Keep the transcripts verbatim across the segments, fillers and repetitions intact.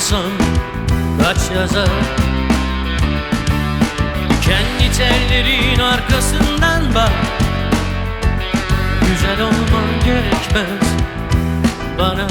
insan kaç yazar? Kendi tellerin arkasından bak. Güzel olman gerekmez bana.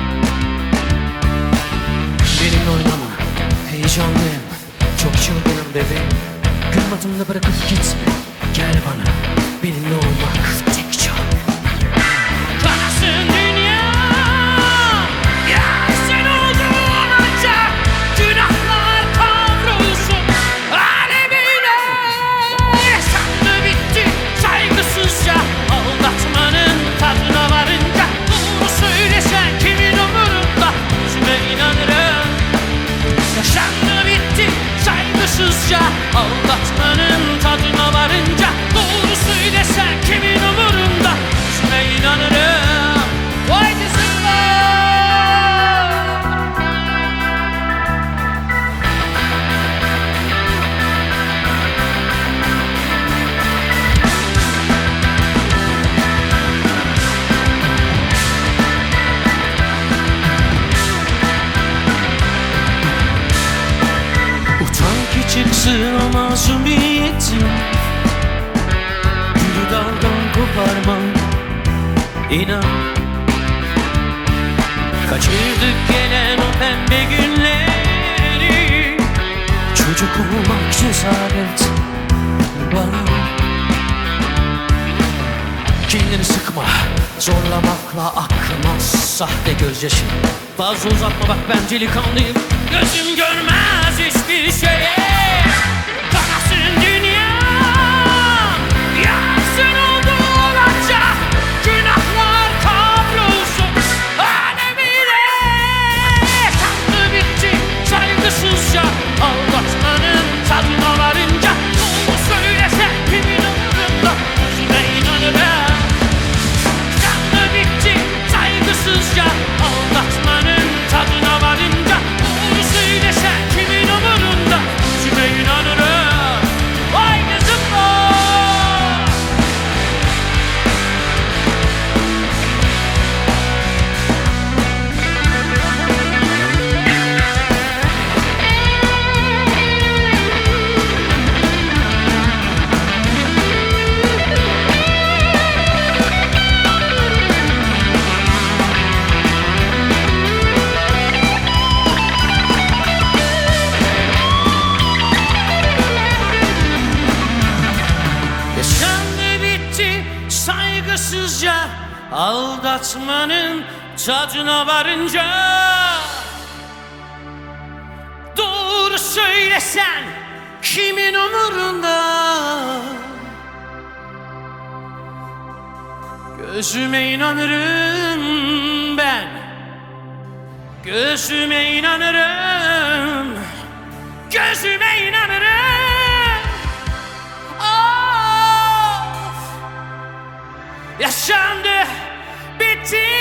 Benimle oynama, heyecanlıyım, çok çılgınım bebeğim. Kırmadığımda bırakıp gitme, gel bana, benimle olmak tek çare. Kanasın dünya, ya sen olduğun ancak günahlar kavrulsun alemine. Yaşandı bitti saygısızca, aldatmanın tadına varınca. Doğru söylesen kimin umurunda, yüzüme inanırım. Yaşandı bitti saygısızca, aldatmanın tadına varınca. Doğru söylesen kimin umurunda, yüzüme inanırım. Vay kızımlar. Utan ki çıksın o masumiyetin, gülü daldan koparmam, inan. Kaçırdık gelen o pembe günleri, çocuk olmak cesaret bana. Kendini sıkma, zorlamakla akmaz sahte gözyaşı. Fazla uzatma bak, ben delikanlıyım, gözüm görmez hiçbir şeye. Kanasın dünya, ya sen olduğun ancak günahlar kavrulsun alemine. Yaşandı bitti saygısızca, aldatmanın tadına varınca. Doğru söylesen kimin umurunda, yüzüme inanırım. Yaşandı bitti saygısızca, aldatmanın tadına varınca. Doğru söylesen kimin umurunda, yüzüme inanırım. Vay kızım var. Yaşandı bitti saygısızca, aldatmanın tadına varınca. Doğru söylesen kimin umurunda, gözüme inanırım ben, gözüme inanırım, gözüme inanırım. Of! Yaşandı bitti